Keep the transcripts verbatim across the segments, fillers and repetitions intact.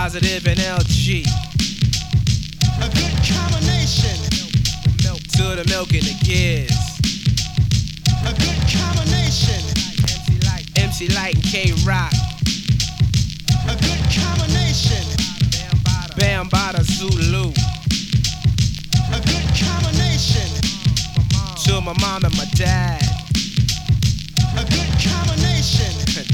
Positive and L G. A good combination. Milk to the milk and the kids. A good combination. M C Light, M C Light and K Rock. A good combination. Bambaataa Zulu. A good combination. To my mom and my dad. A good combination.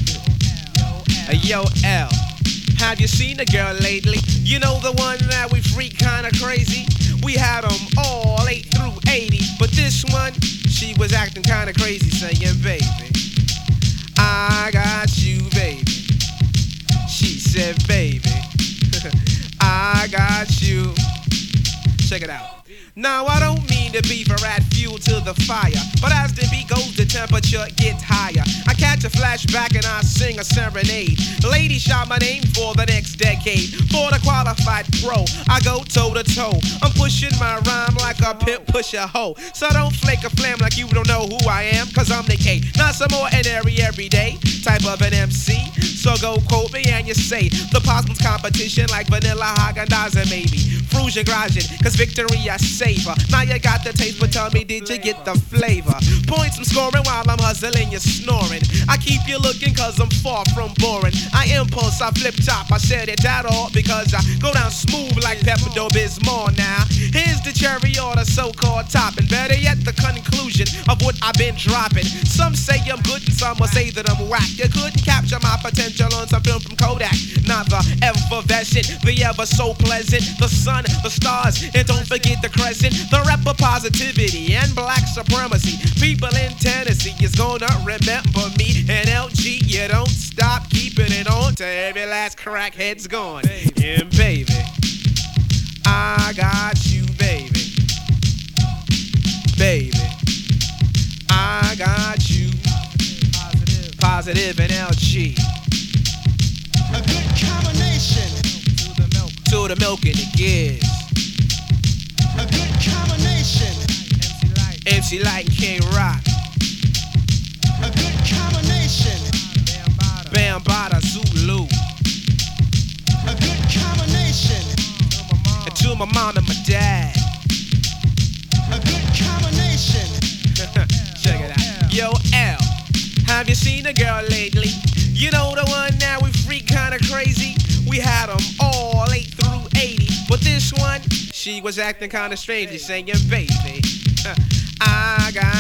Hey, yo, L, have you seen a girl lately? You know the one that we freak kinda crazy? We had them all eight through eighty, but this one, she was acting kinda crazy, saying, baby, I got you, baby. She said, baby, I got you. Check it out. Now I don't mean to be for add fuel to the fire, but as the beat goes, the temperature gets higher. I catch a flashback and I sing a serenade. Lady shout my name for the next decade. For the qualified pro, I go toe to toe. I'm pushing my rhyme like a pimp push a hoe. So don't flake a flam like you don't know who I am, cause I'm the K, not some ordinary everyday type of an M C. So go quote me and you say the Posm's competition like Vanilla Haagen-Dazs and maybe Frusion Grajin, cause victory I savor. Now you got the taste, but tell me, did you get the flavor? Points I'm scoring while I'm hustling, you're snoring. I keep you looking cause I'm far from boring. I impulse, I flip top, I said it that all because I go down smooth like Pepto-Bismol now. Here's the cherry or the so-called topping. Better yet, the conclusion of what I've been dropping. Some say I'm good and some will say that I'm whack. You couldn't capture my potential on some film from Kodak. Not the effervescent, the ever so pleasant, the sun, the stars, and don't forget the crescent, the rep of positivity and black supremacy. People in Tennessee is gonna remember me and L G. You don't stop keeping it on till every last crackhead's gone. And baby, I got you, baby. Baby, I got you. Positive and L G. A good combination. To the milk and the kids. A good combination. M C Light and K Rock. A good combination. Bambaataa Zulu. A good combination. And to my mom and my dad. A good combination. Check it out. Yo, L, have you seen a girl lately? You know the one that we freak kinda crazy? We had them all eight through eighty, but this one, she was acting kinda strangely, saying, baby, I got